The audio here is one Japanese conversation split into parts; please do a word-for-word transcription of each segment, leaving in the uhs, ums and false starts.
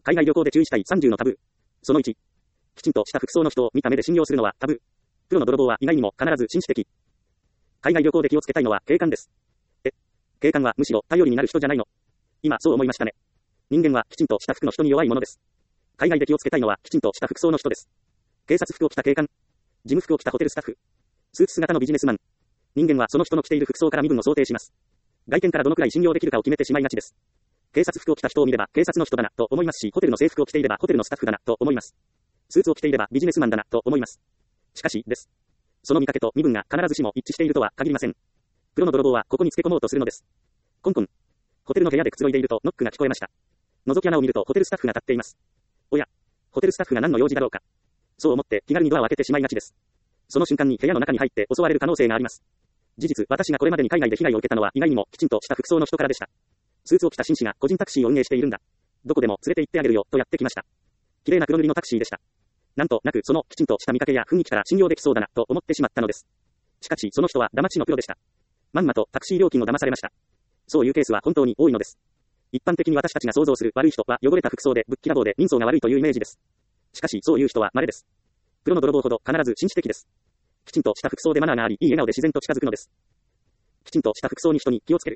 海外旅行で注意したいさんじゅうのタブー。そのいち。きちんとした服装の人を見た目で信用するのはタブー。プロの泥棒は意外にも必ず紳士的。海外旅行で気をつけたいのは警官です。え、警官はむしろ頼りになる人じゃないの？今そう思いましたね。人間はきちんとした服の人に弱いものです。海外で気をつけたいのはきちんとした服装の人です。警察服を着た警官。事務服を着たホテルスタッフ。スーツ姿のビジネスマン。人間はその人の着ている服装から身分を想定します。外見からどのくらい信用できるかを決めてしまいがちです。警察服を着た人を見れば警察の人だなと思いますし、ホテルの制服を着ていればホテルのスタッフだなと思います。スーツを着ていればビジネスマンだなと思います。しかしです。その見かけと身分が必ずしも一致しているとは限りません。プロの泥棒はここにつけ込もうとするのです。コンコン。ホテルの部屋でくつろいでいるとノックが聞こえました。覗き穴を見るとホテルスタッフが立っています。おや、ホテルスタッフが何の用事だろうか。そう思って気軽にドアを開けてしまいがちです。その瞬間に部屋の中に入って襲われる可能性があります。事実、私がこれまでに海外で被害を受けたのは意外にもきちんとした服装の人からでした。スーツを着た紳士が個人タクシーを運営しているんだ。どこでも連れて行ってあげるよとやってきました。綺麗な黒塗りのタクシーでした。なんとなくそのきちんとした見かけや雰囲気から信用できそうだなと思ってしまったのです。しかしその人は騙しのプロでした。まんまとタクシー料金を騙されました。そういうケースは本当に多いのです。一般的に私たちが想像する悪い人は汚れた服装でぶっきらぼうで人相が悪いというイメージです。しかしそういう人は稀です。プロの泥棒ほど必ず紳士的です。きちんとした服装でマナーがあり、いい笑顔で自然と近づくのです。きちんとした服装に人に気をつける。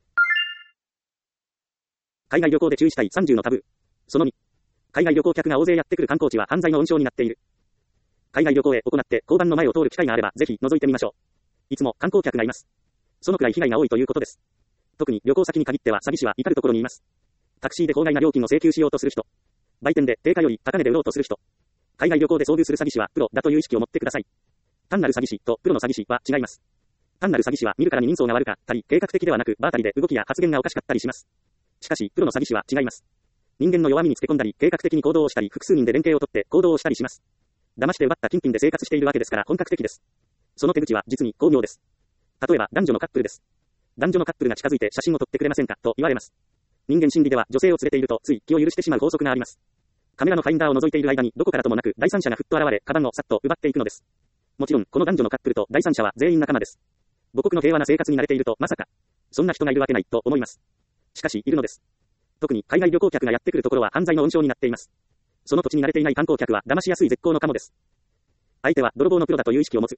海外旅行で注意したいさんじゅうのタブー。そのに。海外旅行客が大勢やってくる観光地は犯罪の温床になっている。海外旅行へ行って交番の前を通る機会があればぜひ覗いてみましょう。いつも観光客がいます。そのくらい被害が多いということです。特に旅行先に限っては詐欺師は至るところにいます。タクシーで法外な料金を請求しようとする人。売店で定価より高値で売ろうとする人。海外旅行で遭遇する詐欺師はプロだという意識を持ってください。単なる詐欺師とプロの詐欺師は違います。単なる詐欺師は見るからに人相が悪かったり、計画的ではなく場当たりで動きや発言がおかしかったりします。しかし、プロの詐欺師は違います。人間の弱みにつけ込んだり、計画的に行動をしたり、複数人で連携をとって行動をしたりします。騙して奪った金品で生活しているわけですから本格的です。その手口は実に巧妙です。例えば、男女のカップルです。男女のカップルが近づいて写真を撮ってくれませんかと言われます。人間心理では女性を連れているとつい気を許してしまう法則があります。カメラのファインダーを覗いている間にどこからともなく第三者がふっと現れ、カバンをさっと奪っていくのです。もちろん、この男女のカップルと第三者は全員仲間です。母国の平和な生活に慣れているとまさか、そんな人がいるわけないと思います。しかし、いるのです。特に海外旅行客がやってくるところは犯罪の温床になっています。その土地に慣れていない観光客は騙しやすい絶好のカモです。相手は泥棒のプロだという意識を持つ。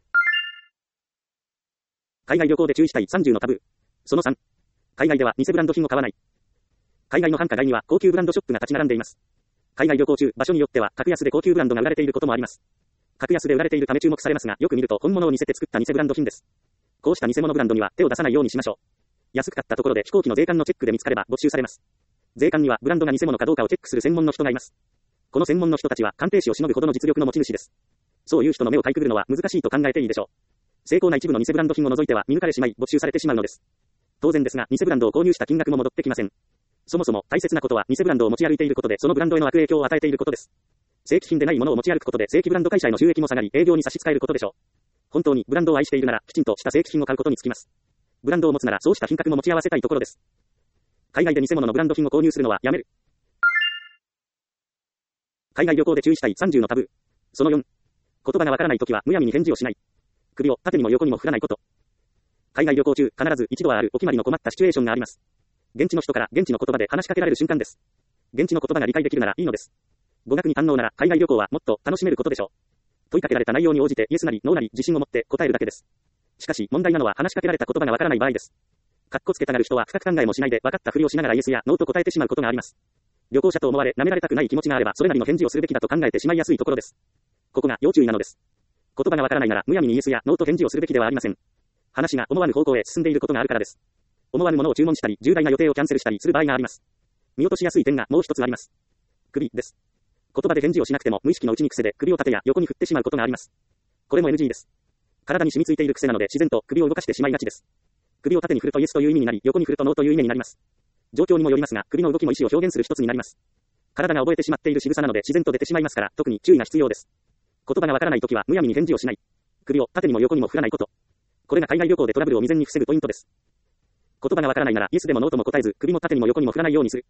海外旅行で注意したいさんじゅうのタブー。そのさん。海外では偽ブランド品を買わない。海外の繁華街には高級ブランドショップが立ち並んでいます。海外旅行中、場所によっては格安で高級ブランドが売られていることもあります。格安で売られているため注目されますが、よく見ると本物を似せて作った偽ブランド品です。こうした偽物ブランドには手を出さないようにしましょう。安く買ったところで飛行機の税関のチェックで見つかれば没収されます。税関にはブランドが偽物かどうかをチェックする専門の人がいます。この専門の人たちは鑑定士をしのぐほどの実力の持ち主です。そういう人の目をかいくぐるのは難しいと考えていいでしょう。精巧な一部の偽ブランド品を除いては見抜かれしまい没収されてしまうのです。当然ですが、偽ブランドを購入した金額も戻ってきません。そもそも大切なことは偽ブランドを持ち歩いていることでそのブランドへの悪影響を与えていることです。正規品でないものを持ち歩くことで正規ブランド会社への収益も下がり営業に差し支えることでしょう。本当にブランドを愛しているならきちんとした正規品を買うことにつきます。ブランドを持つならそうした品格も持ち合わせたいところです。海外で偽物のブランド品を購入するのはやめる。海外旅行で注意したいさんじゅうのタブー。そのよん。言葉がわからないときはむやみに返事をしない。首を縦にも横にも振らないこと。海外旅行中、必ず一度はあるお決まりの困ったシチュエーションがあります。現地の人から現地の言葉で話しかけられる瞬間です。現地の言葉が理解できるならいいのです。語学に堪能なら海外旅行はもっと楽しめることでしょう。問いかけられた内容に応じてイエスなりノーなり自信を持って答えるだけです。しかし問題なのは話しかけられた言葉がわからない場合です。かっこつけたがる人は深く考えもしないで分かったふりをしながらイエスやノーと答えてしまうことがあります。旅行者と思われ舐められたくない気持ちがあればそれなりの返事をするべきだと考えてしまいやすいところです。ここが要注意なのです。言葉がわからないならむやみにイエスやノーと返事をするべきではありません。話が思わぬ方向へ進んでいることがあるからです。思わぬものを注文したり重大な予定をキャンセルしたりする場合があります。見落としやすい点がもう一つあります。首です。言葉で返事をしなくても無意識のうちに癖で首を縦や横に振ってしまうことがあります。これも エヌジー です。体に染みついている癖なので自然と首を動かしてしまいがちです。首を縦に振るとイエスという意味になり、横に振るとノーという意味になります。状況にもよりますが、首の動きも意思を表現する一つになります。体が覚えてしまっている仕草なので自然と出てしまいますから、特に注意が必要です。言葉がわからないときはむやみに返事をしない。首を縦にも横にも振らないこと。これが海外旅行でトラブルを未然に防ぐポイントです。言葉がわからないならイエスでもノーとも答えず、首も縦にも横にも振らないようにする。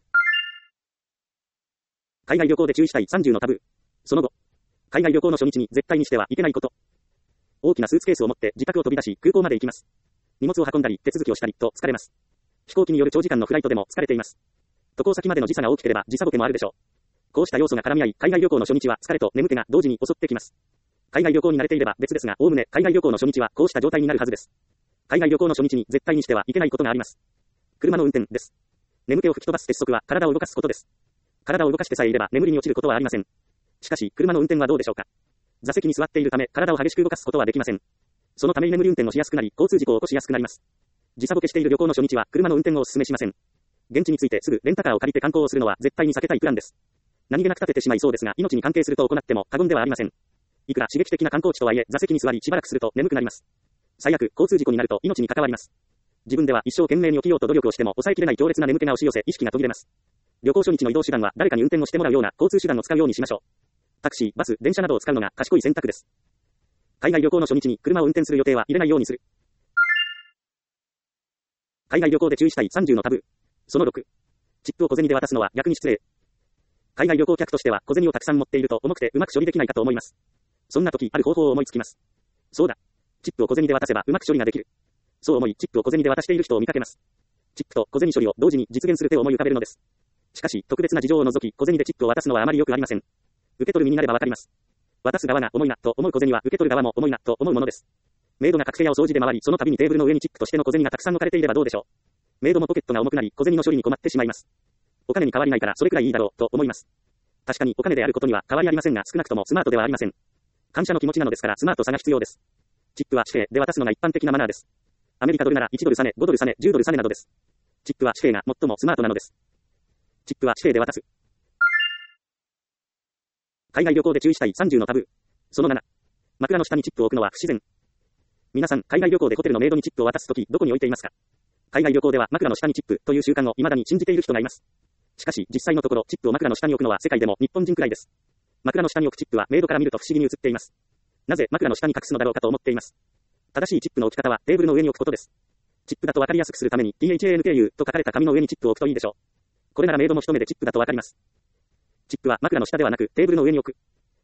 海外旅行で注意したいさんじゅうのタブー。その後、海外旅行の初日に絶対にしてはいけないこと。大きなスーツケースを持って自宅を飛び出し空港まで行きます。荷物を運んだり手続きをしたりと疲れます。飛行機による長時間のフライトでも疲れています。 渡航先までの時差が大きければ時差ボケもあるでしょう。こうした要素が絡み合い、海外旅行の初日は疲れと眠気が同時に襲ってきます。海外旅行に慣れていれば別ですが、おおむね海外旅行の初日はこうした状態になるはずです。海外旅行の初日に絶対にしてはいけないことがあります。車の運転です。眠気を吹き飛ばす鉄則は体を動かすことです。体を動かしてさえいれば眠りに落ちることはありません。しかし、車の運転はどうでしょうか。座席に座っているため、体を激しく動かすことはできません。そのため居眠り運転をしやすくなり、交通事故を起こしやすくなります。時差ボケしている旅行の初日は車の運転をお勧めしません。現地に着いてすぐレンタカーを借りて観光をするのは絶対に避けたいプランです。何気なく立ててしまいそうですが、命に関係すると行っても過言ではありません。いくら刺激的な観光地とはいえ、座席に座りしばらくすると眠くなります。最悪、交通事故になると命に関わります。自分では一生懸命に起きようと努力をしても抑えきれない強烈な眠気が押し寄せ、意識が途切れます。旅行初日の移動手段は誰かに運転をしてもらうような交通手段を使うようにしましょう。タクシー、バス、電車などを使うのが賢い選択です。海外旅行の初日に車を運転する予定は入れないようにする。海外旅行で注意したいさんじゅうのタブー。そのろく。チップを小銭で渡すのは逆に失礼。海外旅行客としては小銭をたくさん持っていると重くてうまく処理できないかと思います。そんな時、ある方法を思いつきます。そうだ。チップを小銭で渡せばうまく処理ができる。そう思い、チップを小銭で渡している人を見かけます。チップと小銭処理を同時に実現する手を思い浮かべるのです。しかし、特別な事情を除き、小銭でチップを渡すのはあまり良くありません。受け取る身になればわかります。渡す側が重いなと思う小銭は受け取る側も重いなと思うものです。メイドが各部屋を掃除で回り、その度にテーブルの上にチップとしての小銭がたくさん置かれていればどうでしょう。メイドもポケットが重くなり、小銭の処理に困ってしまいます。お金に変わりないからそれくらいいいだろうと思います。確かにお金であることには変わりありませんが、少なくともスマートではありません。感謝の気持ちなのですからスマートさが必要です。チップは紙幣で渡すのが一般的なマナーです。アメリカドルならいちドルサネ、ごドルサネ、じゅうドルサネなどです。チップは紙幣が最もスマートなのです。チップは紙幣で渡す。海外旅行で注意したいさんじゅうのタブー。そのなな。枕の下にチップを置くのは不自然。皆さん、海外旅行でホテルのメイドにチップを渡すとき、どこに置いていますか。海外旅行では枕の下にチップという習慣を未だに信じている人がいます。しかし、実際のところ、チップを枕の下に置くのは世界でも日本人くらいです。枕の下に置くチップはメイドから見ると不思議に映っています。なぜ枕の下に隠すのだろうかと思っています。正しいチップの置き方はテーブルの上に置くことです。チップだと分かりやすくするために ティーエイチエーエヌケーユー と書かれた紙の上にチップを置くといいでしょう。これならメイドも一目でチップだと分かります。チップは枕の下ではなくテーブルの上に置く。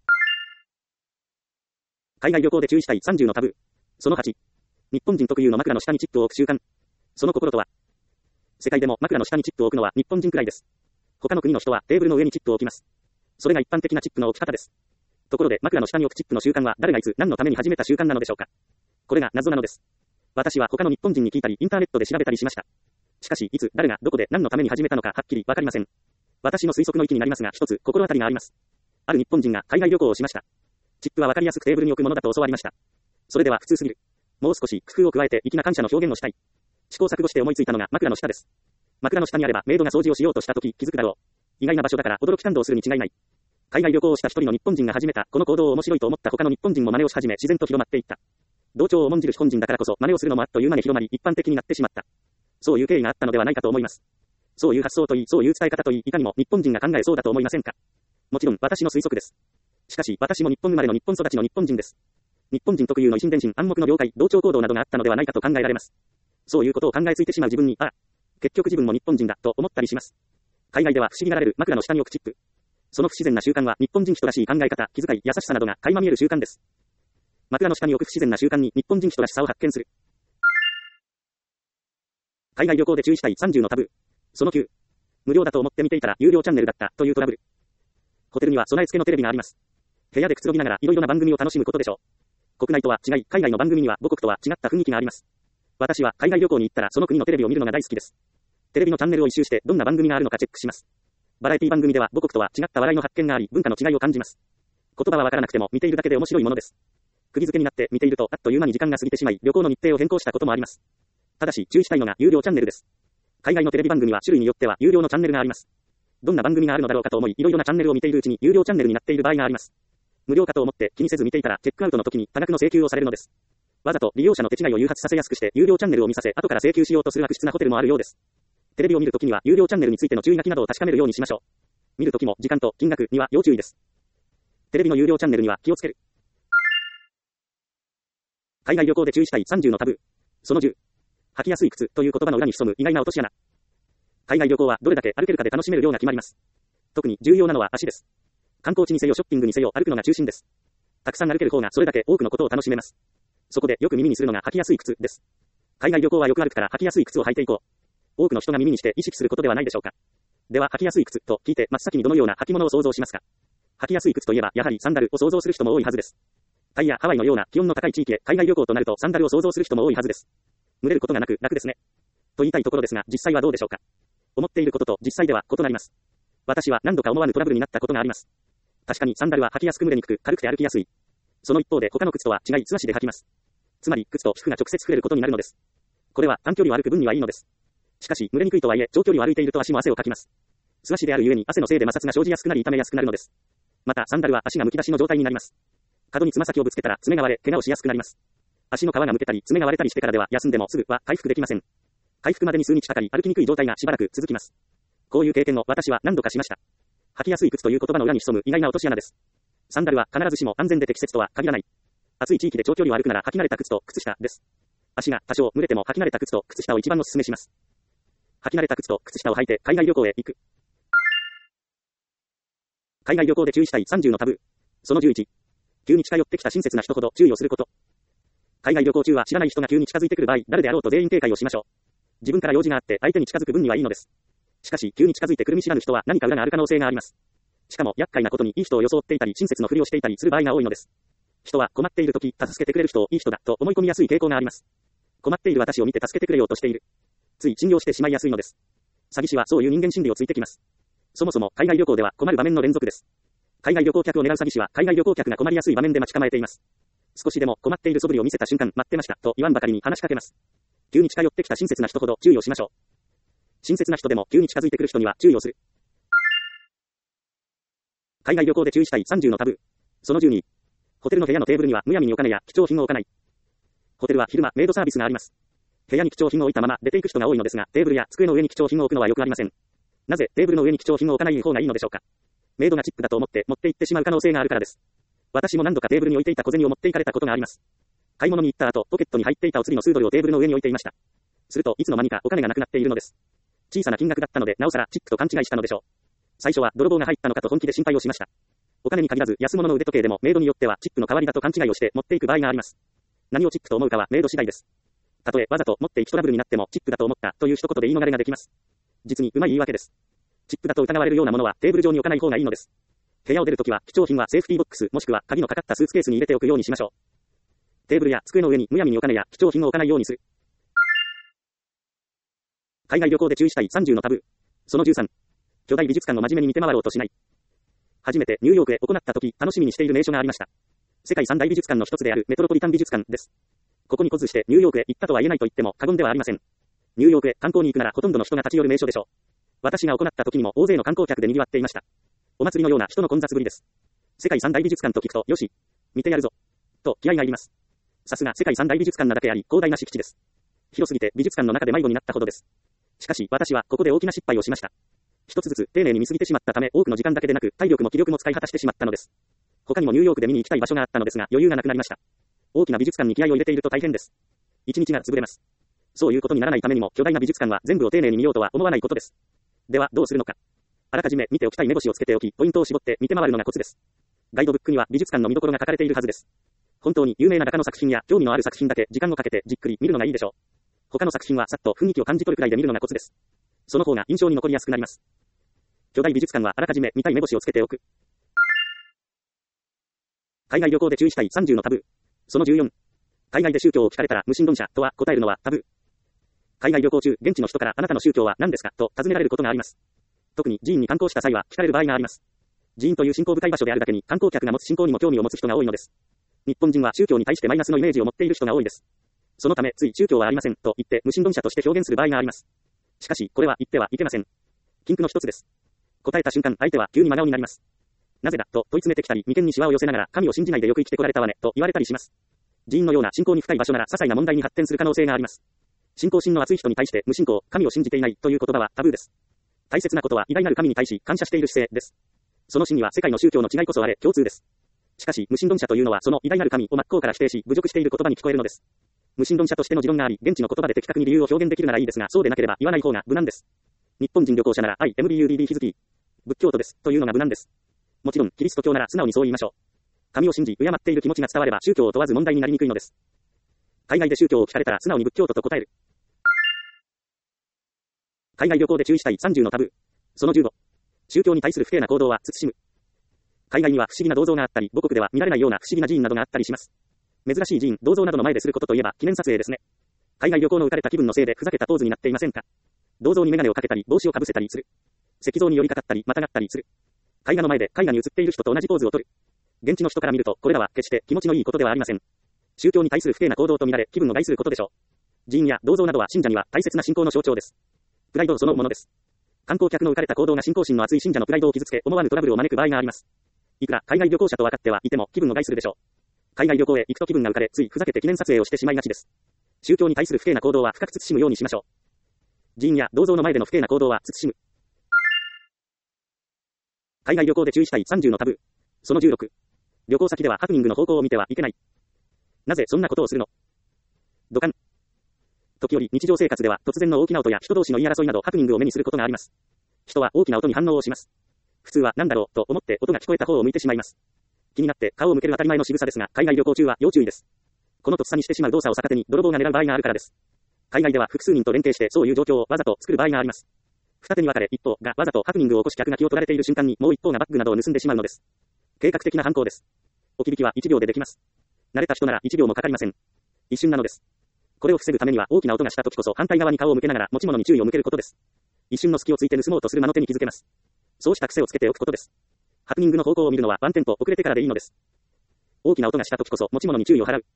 海外旅行で注意したいさんじゅうのタブー。そのはち。日本人特有の枕の下にチップを置く習慣。その心とは。世界でも枕の下にチップを置くのは日本人くらいです。他の国の人はテーブルの上にチップを置きます。それが一般的なチップの置き方です。ところで枕の下に置くチップの習慣は誰がいつ何のために始めた習慣なのでしょうか。これが謎なのです。私は他の日本人に聞いたりインターネットで調べたりしました。しかしいつ誰がどこで何のために始めたのかはっきりわかりません。私の推測の域になりますが一つ心当たりがあります。ある日本人が海外旅行をしました。チップはわかりやすくテーブルに置くものだと教わりました。それでは普通すぎる。もう少し工夫を加えて粋な感謝の表現をしたい。試行錯誤して思いついたのが枕の下です。枕の下にあればメイドが掃除をしようとしたとき気づくだろう。意外な場所だから驚き感動するに違いない。海外旅行をした一人の日本人が始めたこの行動を面白いと思った他の日本人も真似をし始め自然と広まっていった。同調を重んじる日本人だからこそ真似をするのもあっという間に広まり一般的になってしまった。そういう経緯があったのではないかと思います。そういう発想といい、そういう伝え方といい、いかにも日本人が考えそうだと思いませんか。もちろん私の推測です。しかし私も日本生まれの日本育ちの日本人です。日本人特有の維新伝心暗黙の了解、同調行動などがあったのではないかと考えられます。そういうことを考えついてしまう自分に、ああ、結局自分も日本人だと思ったりします。海外では不思議がられる枕の下に置くチップ。その不自然な習慣は日本人人らしい考え方、気遣い、優しさなどが垣間見える習慣です。枕の下に置く不自然な習慣に日本人人らしさを発見する。海外旅行で注意したいさんじゅうのタブー。そのきゅう。無料だと思って見ていたら有料チャンネルだったというトラブル。ホテルには備え付けのテレビがあります。部屋でくつろぎながらいろいろな番組を楽しむことでしょう。国内とは違い、海外の番組には母国とは違った雰囲気があります。私は海外旅行に行ったらその国のテレビを見るのが大好きです。テレビのチャンネルを一周してどんな番組があるのかチェックします。バラエティ番組では母国とは違った笑いの発見があり、文化の違いを感じます。言葉はわからなくても見ているだけで面白いものです。釘付けになって見ているとあっという間に時間が過ぎてしまい、旅行の日程を変更したこともあります。ただし注意したいのが有料チャンネルです。海外のテレビ番組は種類によっては有料のチャンネルがあります。どんな番組があるのだろうかと思い、いろいろなチャンネルを見ているうちに有料チャンネルになっている場合があります。無料かと思って気にせず見ていたらチェックアウトの時に多額の請求をされるのです。わざと利用者の手違いを誘発させやすくして有料チャンネルを見させ後から請求しようとする悪質なホテルもあるようです。テレビを見るときには有料チャンネルについての注意書きなどを確かめるようにしましょう。見るときも時間と金額には要注意です。テレビの有料チャンネルには気をつける。海外旅行で注意したいさんじゅうのタブー。そのじゅう。履きやすい靴という言葉の裏に潜む意外な落とし穴。海外旅行はどれだけ歩けるかで楽しめる量が決まります。特に重要なのは足です。観光地にせよショッピングにせよ歩くのが中心です。たくさん歩ける方がそれだけ多くのことを楽しめます。そこでよく耳にするのが履きやすい靴です。海外旅行はよく歩くから履きやすい靴を履いていこう。多くの人が耳にして意識することではないでしょうか。 では履きやすい靴と聞いて真っ先にどのような履物を想像しますか？履きやすい靴といえばやはりサンダルを想像する人も多いはずです。タイやハワイのような気温の高い地域へ海外旅行となるとサンダルを想像する人も多いはずです。蒸れることがなく楽ですね。と言いたいところですが実際はどうでしょうか？思っていることと実際では異なります。私は何度か思わぬトラブルになったことがあります。確かにサンダルは履きやすく蒸れにくく軽くて歩きやすい。その一方で他の靴とは違い素足で履きます。つまり靴と皮膚が直接触れることになるのです。これは短距離を歩く分にはいいのです。しかし蒸れにくいとはいえ長距離を歩いていると足も汗をかきます。素足であるゆえに汗のせいで摩擦が生じやすくなり痛めやすくなるのです。またサンダルは足がむき出しの状態になります。角につま先をぶつけたら爪が割れ怪我をしやすくなります。足の皮がむけたり爪が割れたりしてからでは休んでもすぐは回復できません。回復までに数日かかり歩きにくい状態がしばらく続きます。こういう経験を私は何度かしました。履きやすい靴という言葉の裏に潜む意外な落とし穴です。サンダルは必ずしも安全で適切とは限らない。暑い地域で長距離を歩くなら履き慣れた靴と靴下です。足が多少蒸れても履き慣れた靴と靴下を一番お勧めします。履き慣れた靴と靴下を履いて海外旅行へ行く。海外旅行で注意したいさんじゅうのタブー。そのじゅういち。急に近寄ってきた親切な人ほど注意をすること。海外旅行中は知らない人が急に近づいてくる場合、誰であろうと全員警戒をしましょう。自分から用事があって相手に近づく分にはいいのです。しかし急に近づいてくる見知らぬ人は何か裏がある可能性があります。しかも厄介なことにいい人を装っていたり親切のふりをしていたりする場合が多いのです。人は困っているとき助けてくれる人をいい人だと思い込みやすい傾向があります。困っている私を見て助けてくれようとしている。つい信用してしまいやすいのです。詐欺師はそういう人間心理をついてきます。そもそも海外旅行では困る場面の連続です。海外旅行客を狙う詐欺師は海外旅行客が困りやすい場面で待ち構えています。少しでも困っている素振りを見せた瞬間待ってましたと言わんばかりに話しかけます。急に近寄ってきた親切な人ほど注意をしましょう。親切な人でも急に近づいてくる人には注意をする。海外旅行で注意したいさんじゅうのタブー。そのじゅうに。ホテルの部屋のテーブルにはむやみにお金や貴重品を置かない。ホテルは昼間メイドサービスがあります。部屋に貴重品を置いたまま出ていく人が多いのですが、テーブルや机の上に貴重品を置くのはよくありません。なぜテーブルの上に貴重品を置かない方がいいのでしょうか。メイドがチップだと思って持って行ってしまう可能性があるからです。私も何度かテーブルに置いていた小銭を持って行かれたことがあります。買い物に行った後、ポケットに入っていたお釣りの数ドルをテーブルの上に置いていました。するといつの間にかお金がなくなっているのです。小さな金額だったのでなおさらチップと勘違いしたのでしょう。最初は泥棒が入ったのかと本気で心配をしました。お金に限らず安物の腕時計でもメイドによってはチップの代わりだと勘違いをして持っていく場合があります。何をチップと思うかはメイド次第です。たとえわざと持っていきトラブルになってもチップだと思ったという一言で言い逃れができます。実にうまい言い訳です。チップだと疑われるようなものはテーブル上に置かない方がいいのです。部屋を出るときは貴重品はセーフティーボックスもしくは鍵のかかったスーツケースに入れておくようにしましょう。テーブルや机の上にむやみにお金や貴重品を置かないようにする。海外旅行で注意したいさんじゅうのタブー。そのじゅうさん。巨大美術館を真面目に見て回ろうとしない。初めてニューヨークへ行ったとき楽しみにしている名所がありました。世界三大美術館の一つであるメトロポリタン美術館です。ここに来ずしてニューヨークへ行ったとは言えないと言っても過言ではありません。ニューヨークへ観光に行くならほとんどの人が立ち寄る名所でしょう。私が行った時にも大勢の観光客で賑わっていました。お祭りのような人の混雑ぶりです。世界三大美術館と聞くと、よし、見てやるぞ、と気合が入ります。さすが世界三大美術館なだけあり、広大な敷地です。広すぎて美術館の中で迷子になったほどです。しかし私はここで大きな失敗をしました。一つずつ丁寧に見過ぎてしまったため多くの時間だけでなく体力も気力も使い果たしてしまったのです。他にもニューヨークで見に行きたい場所があったのですが余裕がなくなりました。大きな美術館に気合を入れていると大変です。一日が潰れます。そういうことにならないためにも巨大な美術館は全部を丁寧に見ようとは思わないことです。ではどうするのか。あらかじめ見ておきたい目星をつけておき、ポイントを絞って見て回るのがコツです。ガイドブックには美術館の見どころが書かれているはずです。本当に有名な画家の作品や興味のある作品だけ時間をかけてじっくり見るのがいいでしょう。他の作品はさっと雰囲気を感じ取るくらいで見るのがコツです。その方が印象に残りやすくなります。巨大美術館はあらかじめ見たい目星をつけておく。海外旅行で注意したいさんじゅうのタブー。そのじゅうよん。海外で宗教を聞かれたら無神論者とは答えるのはタブー。海外旅行中、現地の人からあなたの宗教は何ですかと尋ねられることがあります。特に寺院に観光した際は聞かれる場合があります。寺院という信仰深い場所であるだけに観光客が持つ信仰にも興味を持つ人が多いのです。日本人は宗教に対してマイナスのイメージを持っている人が多いです。そのためつい宗教はありませんと言って無神論者として表現する場合があります。しかしこれは言ってはいけません。禁句の一つです。答えた瞬間相手は急に真顔になります。なぜだと問い詰めてきたり眉間にシワを寄せながら神を信じないでよく生きてこられたわねと言われたりします。寺院のような信仰に深い場所なら些細な問題に発展する可能性があります。信仰心の厚い人に対して無信仰、神を信じていないという言葉はタブーです。大切なことは偉大なる神に対し感謝している姿勢です。その真には世界の宗教の違いこそあれ共通です。しかし無神論者というのはその偉大なる神を真っ向から否定し侮辱している言葉に聞こえるのです。無神論者としての持論があり現地の言葉で的確に理由を表現できるならいいですがそうでなければ言わない方が無難です。日本人旅行者なら アイエムビーユーディービー ヒズキー仏教徒ですというのが無難です。もちろんキリスト教なら素直にそう言いましょう。神を信じ敬っている気持ちが伝われば宗教を問わず問題になりにくいのです。海外で宗教を聞かれたら素直に仏教徒と答える。海外旅行で注意したいさんじゅうのタブー。 そのじゅうご。宗教に対する不敬な行動は慎む。海外には不思議な銅像があったり、母国では見られないような不思議な寺院などがあったりします。珍しい寺院、銅像などの前ですることといえば記念撮影ですね。海外旅行の浮かれた気分のせいでふざけたポーズになっていませんか。銅像にメガネをかけたり、帽子をかぶせたりする。石像に寄りかかったり、またがったりする。絵画の前で絵画に映っている人と同じポーズをとる。現地の人から見ると、これらは決して気持ちのいいことではありません。宗教に対する不敬な行動と見られ、気分を害することでしょう。寺院や銅像などは信者には大切な信仰の象徴です。プライドそのものです。観光客の浮かれた行動が信仰心の厚い信者のプライドを傷つけ、思わぬトラブルを招く場合があります。いくら海外旅行者と分かってはいても気分を害するでしょう。海外旅行へ行くと気分が浮かれ、ついふざけて記念撮影をしてしまいがちです。宗教に対する不敬な行動は深く慎むようにしましょう。寺院や銅像の前での不敬な行動は慎む。海外旅行で注意したいさんじゅうのタブー。そのじゅうろく。旅行先ではハプニングの方向を見てはいけない。なぜそんなことをするの？土管。時折日常生活では突然の大きな音や人同士の言い争いなどハプニングを目にすることがあります。人は大きな音に反応をします。普通は何だろうと思って音が聞こえた方を向いてしまいます。気になって顔を向ける当たり前の仕草ですが、海外旅行中は要注意です。このとっさにしてしまう動作を逆手に泥棒が狙う場合があるからです。海外では複数人と連携してそういう状況をわざと作る場合があります。二手に分かれ一方がわざとハプニングを起こし客が気を取られている瞬間にもう一方がバッグなどを盗んでしまうのです。計画的な犯行です。置き引きはいちびょうでできます。慣れた人ならいちびょうもかかりません。一瞬なのです。これを防ぐためには大きな音がした時こそ反対側に顔を向けながら持ち物に注意を向けることです。一瞬の隙をついて盗もうとする間の手に気づけます。そうした癖をつけておくことです。ハプニングの方向を見るのはワンテンポ遅れてからでいいのです。大きな音がした時こそ持ち物に注意を払う。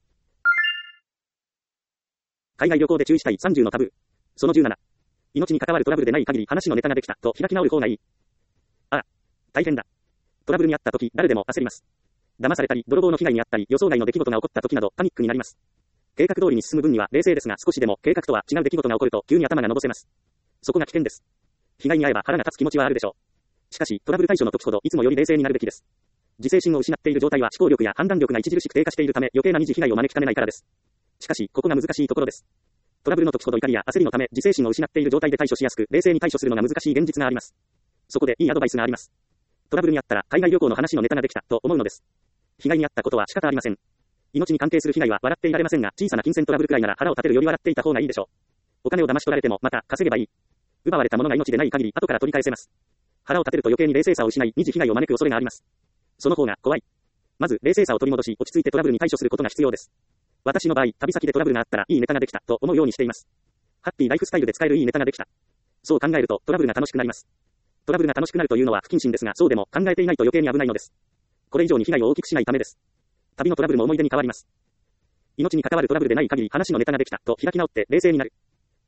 海外旅行で注意したいさんじゅうのタブー。そのじゅうなな。命に関わるトラブルでない限り話のネタができたと開き直る方がいい。ああ、大変だ。トラブルにあった時誰でも焦ります。騙されたり泥棒の被害にあったり予想外の出来事が起こった時などパニックになります。計画通りに進む分には冷静ですが少しでも計画とは違う出来事が起こると急に頭がのぼせます。そこが危険です。被害に遭えば腹が立つ気持ちはあるでしょう。しかしトラブル対処の時ほどいつもより冷静になるべきです。自制心を失っている状態は思考力や判断力が著しく低下しているため余計な二次被害を招きかねないからです。しかしここが難しいところです。トラブルの時ほど怒りや焦りのため自制心を失っている状態で対処しやすく冷静に対処するのが難しい現実があります。そこでいいアドバイスがあります。トラブルにあったら海外旅行の話のネタができたと思うのです。被害に遭ったことは仕方ありません。命に関係する被害は笑っていられませんが、小さな金銭トラブルくらいなら腹を立てるより笑っていた方がいいでしょう。お金を騙し取られてもまた稼げばいい。奪われたものが命でない限り後から取り返せます。腹を立てると余計に冷静さを失い二次被害を招く恐れがあります。その方が怖い。まず冷静さを取り戻し落ち着いてトラブルに対処することが必要です。私の場合、旅先でトラブルがあったらいいネタができたと思うようにしています。ハッピーライフスタイルで使えるいいネタができた。そう考えるとトラブルが楽しくなります。トラブルが楽しくなるというのは不謹慎ですが、そうでも考えていないと余計に危ないのです。これ以上に被害を大きくしないためです。旅のトラブルも思い出に変わります。命に関わるトラブルでない限り話のネタができたと開き直って冷静になる。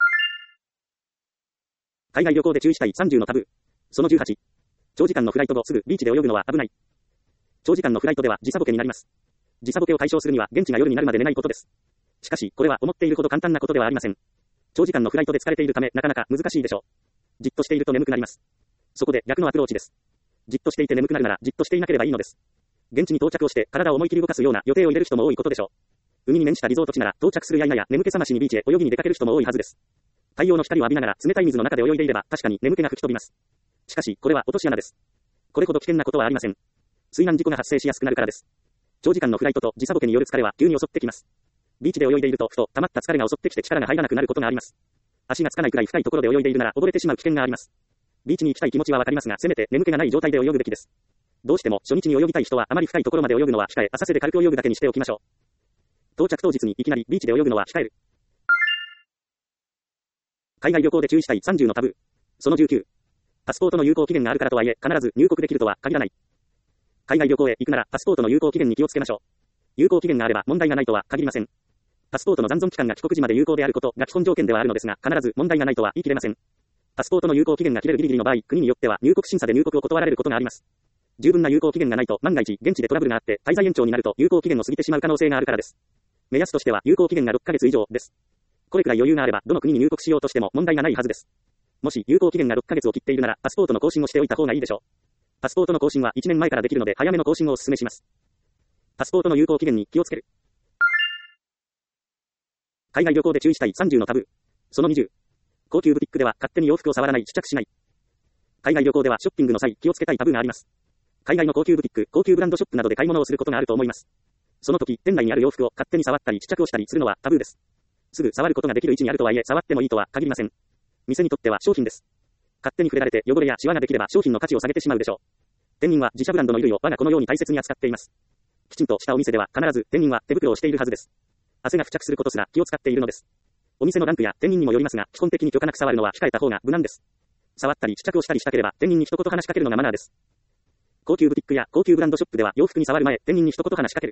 海外旅行で注意したいさんじゅうのタブー。そのじゅうはち。長時間のフライト後すぐビーチで泳ぐのは危ない。長時間のフライトでは時差ボケになります。時差ボケを解消するには現地が夜になるまで寝ないことです。しかしこれは思っているほど簡単なことではありません。長時間のフライトで疲れているためなかなか難しいでしょう。じっとしていると眠くなります。そこで逆のアプローチです。じっとしていて眠くなるならじっとしていなければいいのです。現地に到着をして体を思い切り動かすような予定を入れる人も多いことでしょう。海に面したリゾート地なら到着するやいなや眠気覚ましにビーチへ泳ぎに出かける人も多いはずです。太陽の光を浴びながら冷たい水の中で泳いでいれば確かに眠気が吹き飛びます。しかしこれは落とし穴です。これほど危険なことはありません。水難事故が発生しやすくなるからです。長時間のフライトと時差ボケによる疲れは急に襲ってきます。ビーチで泳いでいるとふと溜まった疲れが襲ってきて力が入らなくなることがあります。足がつかないくらい深いところで泳いでいるなら溺れてしまう危険があります。ビーチに行きたい気持ちはわかりますが、せめて眠気がない状態で泳ぐべきです。どうしても初日に泳ぎたい人はあまり深いところまで泳ぐのは控え、浅瀬で軽く泳ぐだけにしておきましょう。到着当日にいきなりビーチで泳ぐのは控える。海外旅行で注意したいさんじゅうのタブー。そのじゅうきゅう。パスポートの有効期限があるからとはいえ、必ず入国できるとは限らない。海外旅行へ行くならパスポートの有効期限に気をつけましょう。有効期限があれば問題がないとは限りません。パスポートの残存期間が帰国時まで有効であることが基本条件ではあるのですが、必ず問題がないとは言い切れません。パスポートの有効期限が切れるギリギリの場合、国によっては入国審査で入国を断られることがあります。十分な有効期限がないと万が一現地でトラブルがあって滞在延長になると有効期限を過ぎてしまう可能性があるからです。目安としては有効期限がろっかげつ以上です。これくらい余裕があればどの国に入国しようとしても問題がないはずです。もし有効期限がろっかげつを切っているならパスポートの更新をしておいた方がいいでしょう。パスポートの更新はいちねんまえからできるので早めの更新をお勧めします。パスポートの有効期限に気をつける。海外旅行で注意したいさんじゅうのタブー。そのにじゅう。高級ブティックでは勝手に洋服を触らない、試着しない。海外旅行ではショッピングの際気をつけたいタブーがあります。海外の高級ブティック、高級ブランドショップなどで買い物をすることがあると思います。その時、店内にある洋服を勝手に触ったり試着をしたりするのはタブーです。すぐ触ることができる位置にあるとはいえ触ってもいいとは限りません。店にとっては商品です。 勝手に触れられて汚れやシワができれば商品の価値を下げてしまうでしょう。店員は自社ブランドの衣類を我がこのように大切に扱っています。きちんとしたお店では必ず店員は手袋をしているはずです。汗が付着することすら気を使っているのです。お店のランクや店員にもよりますが、基本的に許可なく触るのは控えた方が無難です。触ったり試着をしたりしたければ店員に一言話しかけるのがマナーです。高級ブティックや高級ブランドショップでは洋服に触る前、店員に一言話しかける。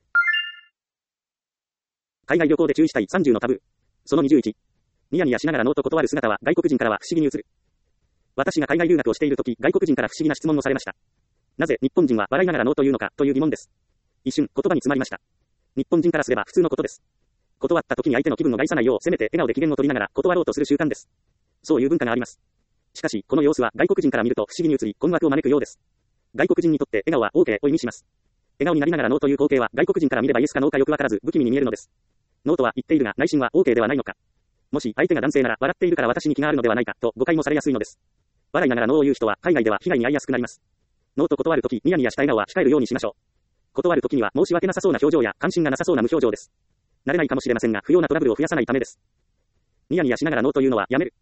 海外旅行で注意したいさんじゅうのタブー。そのにじゅういち。ニヤニヤしながらノーと断る姿は外国人からは不思議に映る。私が海外留学をしているとき、外国人から不思議な質問をされました。なぜ日本人は笑いながらノーというのかという疑問です。一瞬言葉に詰まりました。日本人からすれば普通のことです。断った時に相手の気分を害さないようせめて笑顔で機嫌を取りながら断ろうとする習慣です。そういう文化があります。しかし、この様子は外国人から見ると不思議に映り、困惑を招くようです。外国人にとって笑顔は OK を意味します。笑顔になりながらノーという光景は外国人から見ればイエスかノーかよくわからず不気味に見えるのです。ノーとは言っているが内心は OK ではないのか。もし相手が男性なら笑っているから私に気があるのではないかと誤解もされやすいのです。笑いながらノーを言う人は海外では被害に遭いやすくなります。ノーと断るときニヤニヤした笑顔は控えるようにしましょう。断るときには申し訳なさそうな表情や関心がなさそうな無表情です。慣れないかもしれませんが不要なトラブルを増やさないためです。ニヤニヤしながらノーというのはやめる。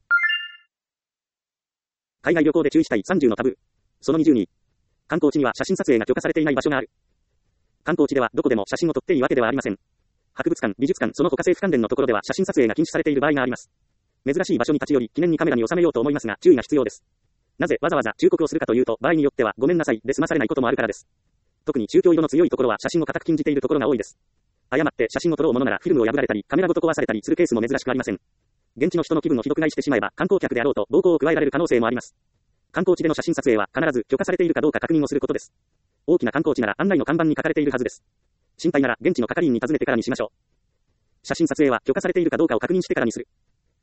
海外旅行で注意したいさんじゅうのタブー。そのにじゅうに。観光地には写真撮影が許可されていない場所がある。観光地ではどこでも写真を撮っていいわけではありません。博物館、美術館、その他政府関連のところでは写真撮影が禁止されている場合があります。珍しい場所に立ち寄り、記念にカメラに収めようと思いますが、注意が必要です。なぜわざわざ忠告をするかというと、場合によってはごめんなさいで済まされないこともあるからです。特に宗教色の強いところは写真を固く禁じているところが多いです。誤って写真を撮ろうものならフィルムを破られたり、カメラごと壊されたりするケースも珍しくありません。現地の人の気分をひどく害してしまえば、観光客であろうと暴行を加えられる可能性もあります。観光地での写真撮影は必ず許可されているかどうか確認をすることです。大きな観光地なら案内の看板に書かれているはずです。心配なら現地の係員に尋ねてからにしましょう。写真撮影は許可されているかどうかを確認してからにする。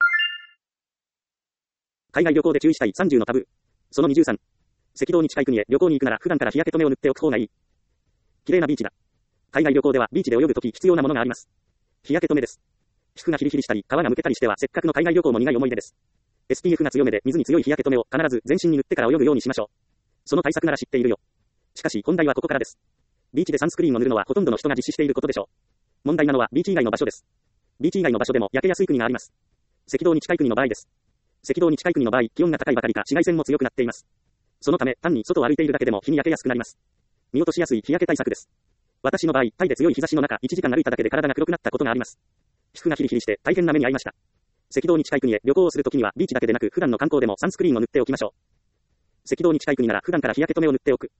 海外旅行で注意したいさんじゅうのタブー。そのにじゅうさん。赤道に近い国へ旅行に行くなら普段から日焼け止めを塗っておく方がいい。綺麗なビーチだ。海外旅行ではビーチで泳ぐとき必要なものがあります。日焼け止めです。皮膚がヒリヒリしたり、皮がむけたりしてはせっかくの海外旅行も苦い思い出です。エスピーエフ が強めで水に強い日焼け止めを必ず全身に塗ってから泳ぐようにしましょう。その対策なら知っているよ。しかし本題はここからです。ビーチでサンスクリーンを塗るのはほとんどの人が実施していることでしょう。問題なのはビーチ以外の場所です。ビーチ以外の場所でも焼けやすい国があります。赤道に近い国の場合です。赤道に近い国の場合、気温が高いばかりか紫外線も強くなっています。そのため単に外を歩いているだけでも日に焼けやすくなります。見落としやすい日焼け対策です。私の場合、タイで強い日差しの中いちじかん歩いただけで体が黒くなったことがあります。皮膚がヒリヒリして大変な目に遭いました。赤道に近い国へ旅行をするときにはビーチだけでなく普段の観光でもサンスクリーンを塗っておきましょう。赤道に近い国なら普段から日焼け止めを塗っておく。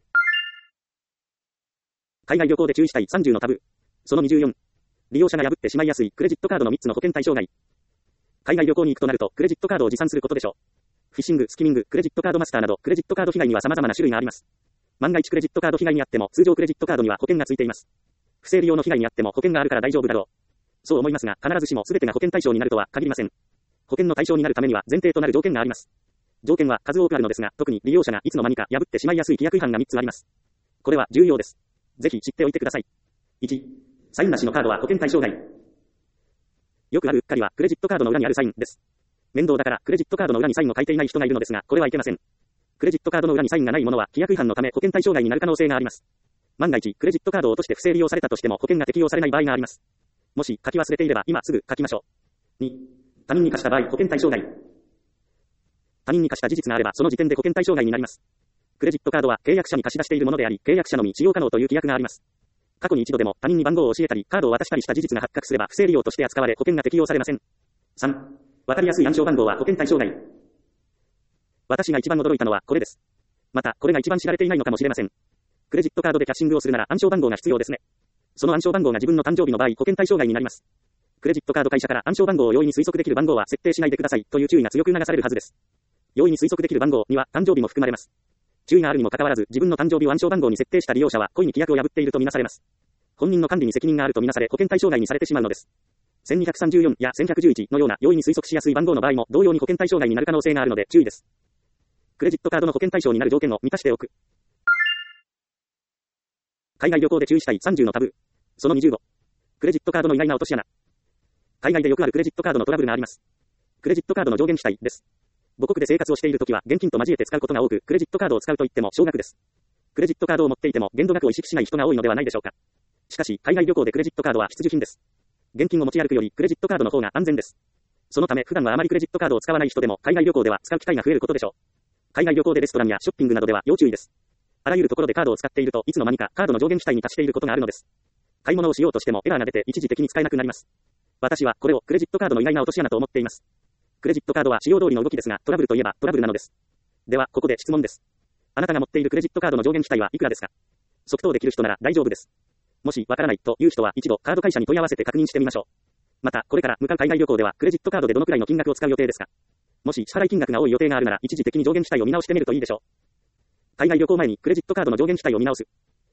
海外旅行で注意したいさんじゅうのタブー。そのにじゅうよん。利用者が破ってしまいやすいクレジットカードのみっつの保険対象外。海外旅行に行くとなるとクレジットカードを持参することでしょう。フィッシング、スキミング、クレジットカードマスターなどクレジットカード被害には様々な種類があります。万が一クレジットカード被害にあっても通常クレジットカードには保険がついています。不正利用の被害にあっても保険があるから大丈夫だろう。そう思いますが必ずしも全てが保険対象になるとは限りません。保険の対象になるためには前提となる条件があります。条件は数多くあるのですが、特に利用者がいつの間にか破ってしまいやすい規約違反がみっつあります。これは重要です。ぜひ知っておいてください。いち. サインなしのカードは保険対象外。よくあるうっかりはクレジットカードの裏にあるサインです。面倒だからクレジットカードの裏にサインを書いていない人がいるのですが、これはいけません。クレジットカードの裏にサインがないものは規約違反のため保険対象外になる可能性があります。万が一クレジットカードを落として不正利用されたとしても保険が適用されない場合があります。もし書き忘れていれば今すぐ書きましょう。に. 他人に貸した場合保険対象外。他人に貸した事実があればその時点で保険対象外になります。クレジットカードは契約者に貸し出しているものであり、契約者のみ使用可能という規約があります。過去に一度でも他人に番号を教えたり、カードを渡したりした事実が発覚すれば不正利用として扱われ保険が適用されません。さん. わかりやすい暗証番号は保険対象外。私が一番驚いたのはこれです。また、これが一番知られていないのかもしれません。クレジットカードでキャッシングをするなら暗証番号が必要ですね。その暗証番号が自分の誕生日の場合、保険対象外になります。クレジットカード会社から暗証番号を容易に推測できる番号は設定しないでくださいという注意が強く促されるはずです。容易に推測できる番号には誕生日も含まれます。注意があるにもかかわらず、自分の誕生日を暗証番号に設定した利用者は故意に規約を破っているとみなされます。本人の管理に責任があるとみなされ、保険対象外にされてしまうのです。せんにひゃくさんじゅうよんやせんひゃくじゅういちのような容易に推測しやすい番号の場合も同様に保険対象外になる可能性があるので注意です。クレジットカードの保険対象になる条件を満たしておく。海外旅行で注意したいさんじゅうのタブー。そのにじゅうご。クレジットカードの意外な落とし穴。海外でよくあるクレジットカードのトラブルがあります。クレジットカードの上限記載です。母国で生活をしているときは現金と交えて使うことが多く、クレジットカードを使うといっても少額です。クレジットカードを持っていても限度額を意識しない人が多いのではないでしょうか。しかし、海外旅行でクレジットカードは必需品です。現金を持ち歩くよりクレジットカードの方が安全です。 そのため普段はあまりクレジットカードを使わない人でも海外旅行では使う機会が増えることでしょう。海外旅行でレストランやショッピングなどでは要注意です。あらゆるところでカードを使っているといつの間にかカードの上限期待に達していることがあるのです。買い物をしようとしてもエラーが出て一時的に使えなくなります。私はこれをクレジットカードの意外な落とし穴と思っています。クレジットカードは使用通りの動きですがトラブルといえばトラブルなのです。ではここで質問です。あなたが持っているクレジットカードの上限期待はいくらですか？即答できる人なら大丈夫です。もしわからないという人は一度カード会社に問い合わせて確認してみましょう。またこれから向かう海外旅行ではクレジットカードでどのくらいの金額を使う予定ですか？もし支払い金額が多い予定があるなら一時的に上限期待を見直してみるといいでしょう。海外旅行前にクレジットカードの上限期待を見直す。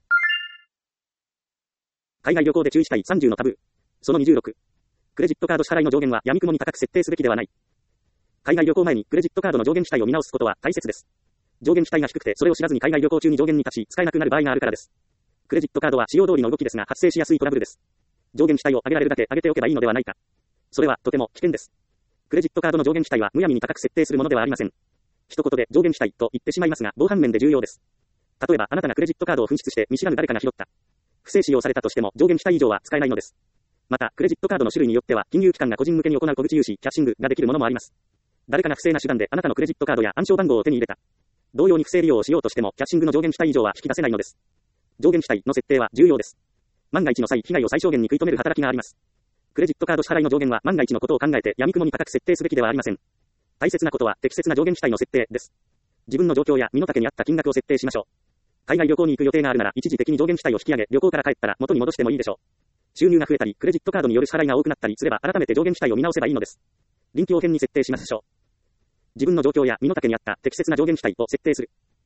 海外旅行で注意したいさんじゅうのタブー。そのにじゅうろく。クレジットカード支払いの上限は闇雲に高く設定すべきではない。海外旅行前にクレジットカードの上限期待を見直すことは大切です。上限期待が低くてそれを知らずに海外旅行中に上限に達し使えなくなる場合があるからです。クレジットカードは使用通りの動きですが発生しやすいトラブルです。上限期待を上げられるだけ上げておけばいいのではないか。それはとても危険です。クレジットカードの上限期待はむやみに高く設定するものではありません。一言で上限期待と言ってしまいますが防犯面で重要です。例えばあなたがクレジットカードを紛失して見知らぬ誰かが拾った。不正使用されたとしても上限期待以上は使えないのです。またクレジットカードの種類によっては金融機関が個人向けに行う小口融資、キャッシングができるものもあります。誰かが不正な手段であなたのクレジットカードや暗証番号を手に入れた。同様に不正利用をしようとしてもキャッシングの上限期待以上は引き出せないのです。上限期待の設定は重要です。万が一の際被害を最小限に食い止める働きがあります。クレジットカード支払いの上限は万が一のことを考えて闇雲に高く設定すべきではありません。大切なことは適切な上限期待の設定です。自分の状況や身の丈に合った金額を設定しましょう。海外旅行に行く予定があるなら一時的に上限期待を引き上げ旅行から帰ったら元に戻してもいいでしょう。収入が増えたりクレジットカードによる支払いが多くなったりすれば改めて上限期待を見直せばいいのです。臨機応変に設定しましょう。自分の状況や身の丈に合った適切な上限期待を設定する。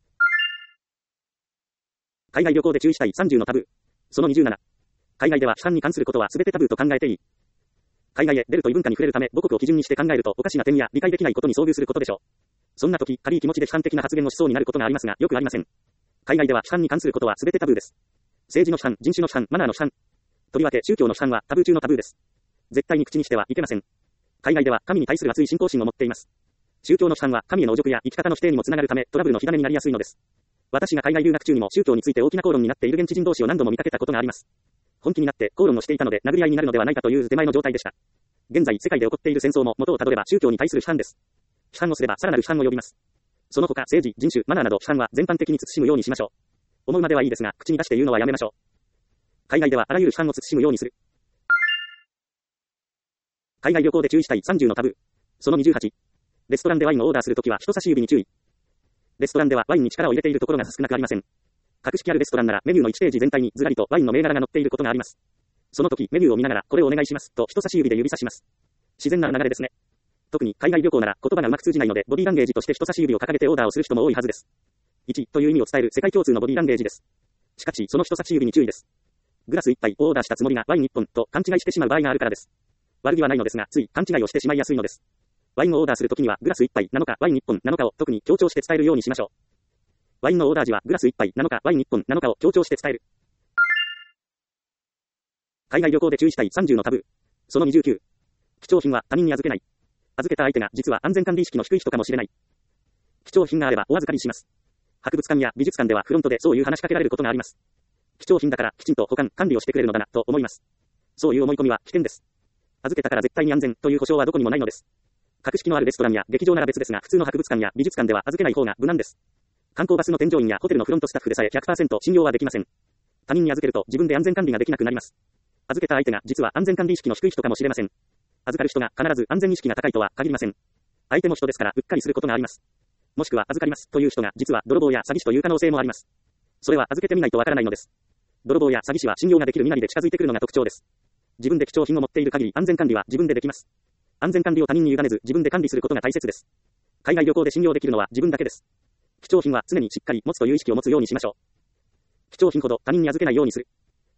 海外旅行で注意したいさんじゅうのタブー。そのにじゅうなな。海外では批判に関することは全てタブーと考えていい。海外へ出ると異文化に触れるため母国を基準にして考えるとおかしな点や理解できないことに遭遇することでしょう。そんな時、軽い気持ちで批判的な発言をしそうになることがありますがよくありません。海外では批判に関することは全てタブーです。政治の批判、人種の批判、マナーの批判。とりわけ宗教の批判はタブー中のタブーです。絶対に口にしてはいけません。海外では神に対する熱い信仰心を持っています。宗教の批判は神への侮辱や生き方の否定にもつながるためトラブルの火種になりやすいのです。私が海外留学中にも宗教について大きな口論になっている現地人同士を何度も見かけたことがあります。本気になって口論をしていたので殴り合いになるのではないかという手前の状態でした。現在世界で起こっている戦争も元をたどれば宗教に対する批判です。批判をすればさらなる批判を呼びます。その他政治、人種、マナーなど批判は全般的に慎むようにしましょう。思うまではいいですが口に出して言うのはやめましょう。海外ではあらゆる批判を慎むようにする。海外旅行で注意したいさんじゅうのタブー。そのにじゅうはち。レストランでワインをオーダーするときは人差し指に注意。レストランではワインに力を入れているところが少なくありません。格式あるレストランならメニューのいちページ全体にずらりとワインの銘柄が載っていることがあります。その時メニューを見ながらこれをお願いしますと人差し指で指差します。自然な流れですね。特に海外旅行なら言葉がうまく通じないのでボディーランゲージとして人差し指を掲げてオーダーをする人も多いはずです。いちという意味を伝える世界共通のボディーランゲージです。しかしその人差し指に注意です。グラスいっぱいをオーダーしたつもりがワインいっぽんと勘違いしてしまう場合があるからです。悪気はないのですがつい勘違いをしてしまいやすいのです。ワインをオーダーするときにはグラスいっぱいなのかワインいっぽんなのかを特に強調して伝えるようにしましょう。ワインのオーダー時はグラスいっぱいなのかワインいっぽんなのかを強調して伝える。海外旅行で注意したいさんじゅうのタブー。そのにじゅうきゅう。貴重品は他人に預けない。預けた相手が実は安全管理意識の低い人かもしれない。貴重品があればお預かりします。博物館や美術館ではフロントでそういう話しかけられることがあります。貴重品だからきちんと保管、管理をしてくれるのだなと思います。そういう思い込みは危険です。預けたから絶対に安全という保証はどこにもないのです。格式のあるレストランや劇場なら別ですが普通の博物館や美術館では預けない方が無難です。観光バスの添乗員やホテルのフロントスタッフでさえ ひゃくパーセント 信用はできません。他人に預けると自分で安全管理ができなくなります。預けた相手が実は安全管理意識の低い人かもしれません。預かる人が必ず安全意識が高いとは限りません。相手も人ですからうっかりすることがあります。もしくは預かりますという人が実は泥棒や詐欺師という可能性もあります。それは預けてみないとわからないのです。泥棒や詐欺師は信用ができる身なりで近づいてくるのが特徴です。自分で貴重品を持っている限り安全管理は自分でできます。安全管理を他人に委ねず自分で管理することが大切です。海外旅行で信用できるのは自分だけです。貴重品は常にしっかり持つという意識を持つようにしましょう。貴重品ほど他人に預けないようにする。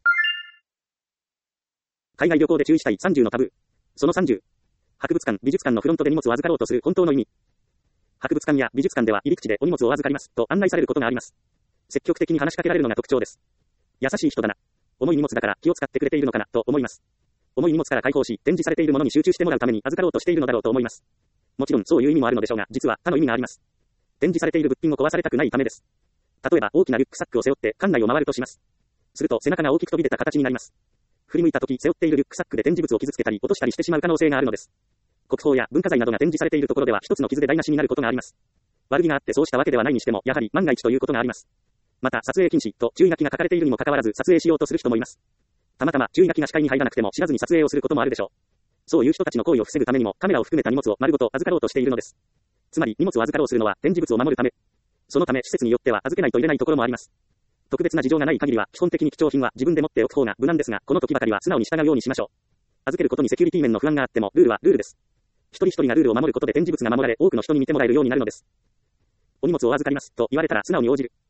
海外旅行で注意したいさんじゅうのタブー。そのさんじゅう。博物館、美術館のフロントで荷物を預かろうとする本当の意味。博物館や美術館では入り口でお荷物をお預かりますと案内されることがあります。積極的に話しかけられるのが特徴です。優しい人だな。重い荷物だから気を使ってくれているのかなと思います。重い荷物から解放し展示されているものに集中してもらうために預かろうとしているのだろうと思います。もちろんそういう意味もあるのでしょうが実は他の意味があります。展示されている物品を壊されたくないためです。例えば大きなリュックサックを背負って館内を回るとします。すると背中が大きく飛び出た形になります。振り向いた時背負っているリュックサックで展示物を傷つけたり落としたりしてしまう可能性があるのです。 国宝や文化財などが展示されているところでは一つの傷で台無しになることがあります。悪気があってそうしたわけではないにしても、やはり万が一ということがあります。また、撮影禁止と注意書きが書かれているにもかかわらず撮影しようとする人もいます。たまたま注意書きが視界に入らなくても知らずに撮影をすることもあるでしょう。そういう人たちの行為を防ぐためにもカメラを含めた荷物を丸ごと預かろうとしているのです。つまり荷物を預かろうするのは展示物を守るため。そのため施設によっては預けないと入れないところもあります。特別な事情がない限りは基本的に貴重品は自分で持っておく方が無難ですが、この時ばかりは素直に従うようにしましょう。預けることにセキュリティ面の不安があっても、ルールはルールです。一人一人がルールを守ることで展示物が守られ、多くの人に見てもらえるようになるのです。お荷物をお預かりますと言われたら素直に応じる。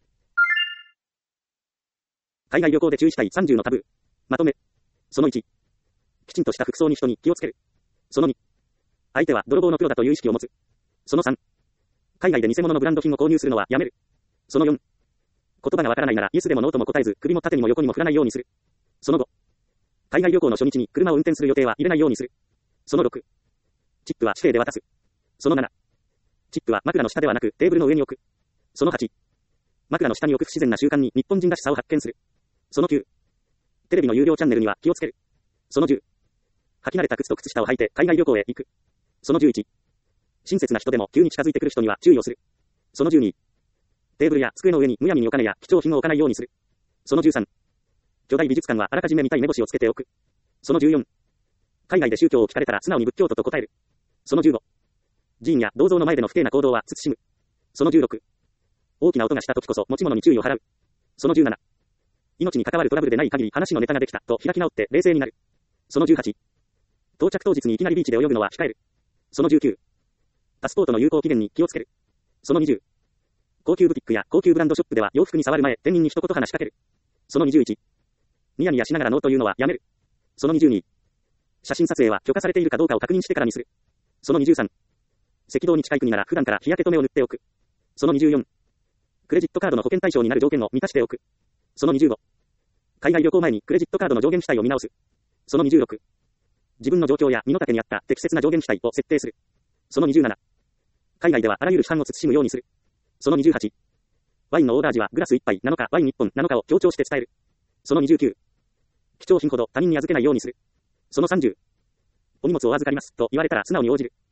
海外旅行で注意したいさんじゅうのタブー。まとめ。そのいち。きちんとした服装に人に気をつける。そのに。相手は泥棒のプロだという意識を持つ。そのさん。海外で偽物のブランド品を購入するのはやめる。そのよん。言葉がわからないならイエスでもノーとも答えず、首も縦にも横にも振らないようにする。そのご。海外旅行の初日に車を運転する予定は入れないようにする。そのろく。チップは指定で渡す。そのなな。チップは枕の下ではなくテーブルの上に置く。そのはち。枕の下に置く不自然な習慣に日本人らしさを発見する。そのきゅう。テレビの有料チャンネルには気をつける。そのじゅう。履き慣れた靴と靴下を履いて海外旅行へ行く。そのじゅういち。親切な人でも急に近づいてくる人には注意をする。そのじゅうに。テーブルや机の上にむやみにお金や貴重品を置かないようにする。そのじゅうさん。巨大美術館はあらかじめ見たい目星をつけておく。そのじゅうよん。海外で宗教を聞かれたら素直に仏教徒と答える。そのじゅうご。寺院や銅像の前での不敬な行動は慎む。そのじゅうろく。大きな音がした時こそ持ち物に注意を払う。そのじゅうなな。命に関わるトラブルでない限り話のネタができたと開き直って冷静になる。そのじゅうはち。到着当日にいきなりビーチで泳ぐのは控える。そのじゅうきゅう。パスポートの有効期限に気をつける。そのにじゅう。高級ブティックや高級ブランドショップでは洋服に触る前、店員に一言話しかける。そのにじゅういち。ニヤニヤしながらノーというのはやめる。そのにじゅうに。写真撮影は許可されているかどうかを確認してからにする。そのにじゅうさん。赤道に近い国なら普段から日焼け止めを塗っておく。そのにじゅうよん。クレジットカードの保険対象になる条件を満たしておく。そのにじゅうご。海外旅行前にクレジットカードの上限主体を見直す。そのにじゅうろく。自分の状況や身の丈に合った適切な上限主体を設定する。そのにじゅうなな。海外ではあらゆる批判を慎むようにする。そのにじゅうはち。ワインのオーダー時はグラスいっぱいなのかワインいっぽんなのかを強調して伝える。そのにじゅうきゅう。貴重品ほど他人に預けないようにする。そのさんじゅう。お荷物をお預かりますと言われたら素直に応じる。